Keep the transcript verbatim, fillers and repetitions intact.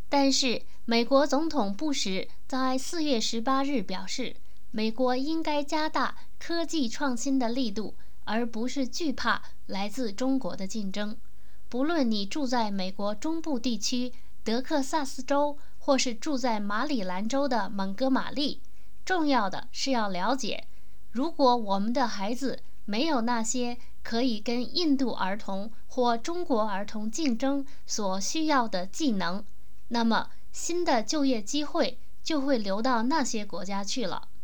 但是，美国总统布什在四月十八日表示，美国应该加大科技创新的力度，而不是惧怕来自中国的竞争。不论你住在美国中部地区德克萨斯州，或是住在马里兰州的蒙哥马利，重要的是要了解，如果我们的孩子没有那些可以跟印度儿童或中国儿童竞争所需要的技能，那么新的就业机会就会流到那些国家去了。